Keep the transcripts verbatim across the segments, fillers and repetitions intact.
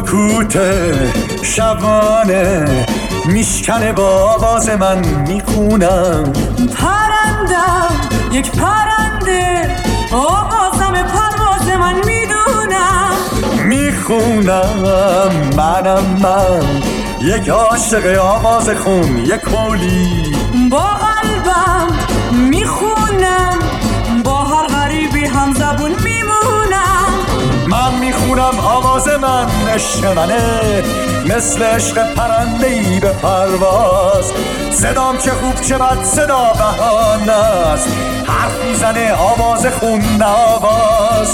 سکوت شبانه میشکنه با آواز من میخونم. پرندم یک پرنده آوازم پرواز من میدونم. میخونم منم من یک عاشق آواز خون یک کولی. با قلبم میخونم با هر غریبی هم زبون میمونم. من میخونم آواز من عشق منه مثل عشق پرنده‌ای به پرواز. صدام چه خوب چه بد صدا بهانه است، حرف میزنه آواز خون آواز.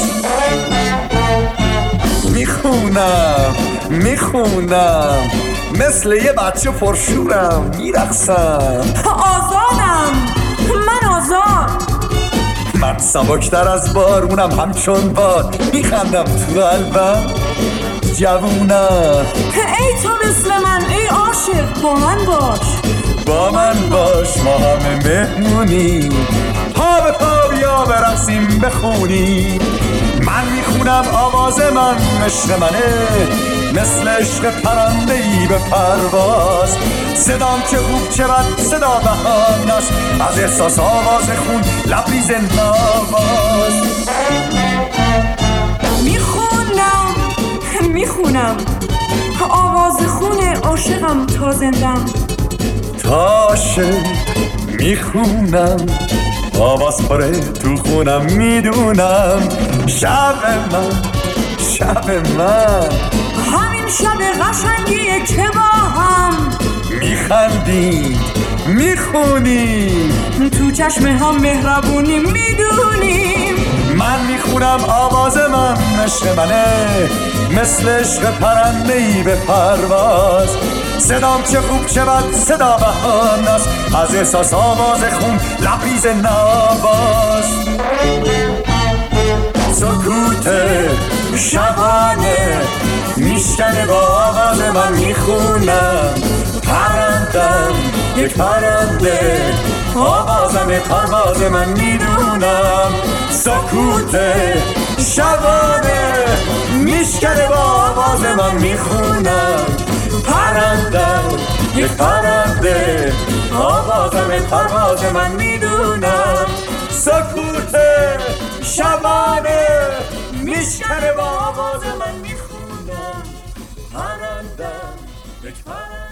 میخونم میخونم مثل یه بچه پرشورم میرقصم. آزادم من آزاد. من سبکتر از بارونم همچون باد میخندم تو قلبم جوونم. ای تو مثل من ای عاشق با من باش. با من باش ما همه مهمونی، پا به پا بیا برقصیم بخونیم. من میخونم آواز من عشق منه مثل عشق پرنده‌ای به پرواز. صدام چه خوب چه بد صدا بهانه است، از احساس آواز خون لبریز نواز. میخونم میخونم آواز خون عاشقم تا زندم. تا عاشق میخونم آواز پره تو خونم میدونم. شب من شب من همین شب قشنگیه که با هم میخندیم میخونیم. تو چشم هم مهربونی میدونیم. من میخونم آواز من عشق منه مثل عشق پرنده‌ای به پرواز. صدام چه خوب چه بد صدا بهانه است، از احساس آواز خون لبریز نواز. سکوت شبانه میشکنه با آواز من میخونم. پرندم یک پرنده آوازم پرواز من میدونم. سکوت شبانه میشکنه با آواز من میخونم. پرندم یک پرنده آوازم پرواز من میدونم. سکوت شبانه میشکنه با آواز من میخونم. پرندم یک پرنده